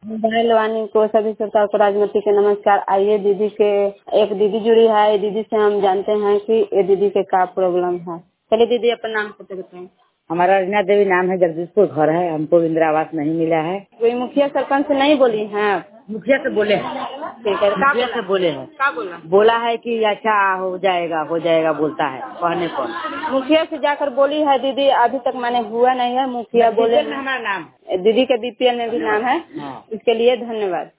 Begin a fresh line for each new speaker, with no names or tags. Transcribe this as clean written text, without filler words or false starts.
Mobile वाणी को सभी श्रोताओं को राजमती के नमस्कार। आइए दीदी के एक दीदी जुड़ी है, दीदी से हम जानते हैं कि ये दीदी के क्या प्रॉब्लम है। चलिए दीदी अपना नाम पता बताएं।
हमारा रीना देवी नाम है, जगदीशपुर घर है। हमको इंदिरा आवास नहीं मिला है।
कोई मुखिया सरपंच से नहीं बोली हैं?
मुखिया से बोले हैं।
ठीक है,
मुखिया से बोले हैं।
क्या
बोला है कि अच्छा हो जाएगा बोलता है कहने पर।
मुखिया से जाकर बोली है दीदी, अभी तक मैंने हुआ नहीं है। मुखिया बोले
हमारा नाम
दीदी के बीपीएल में भी नाम है। इसके लिए धन्यवाद।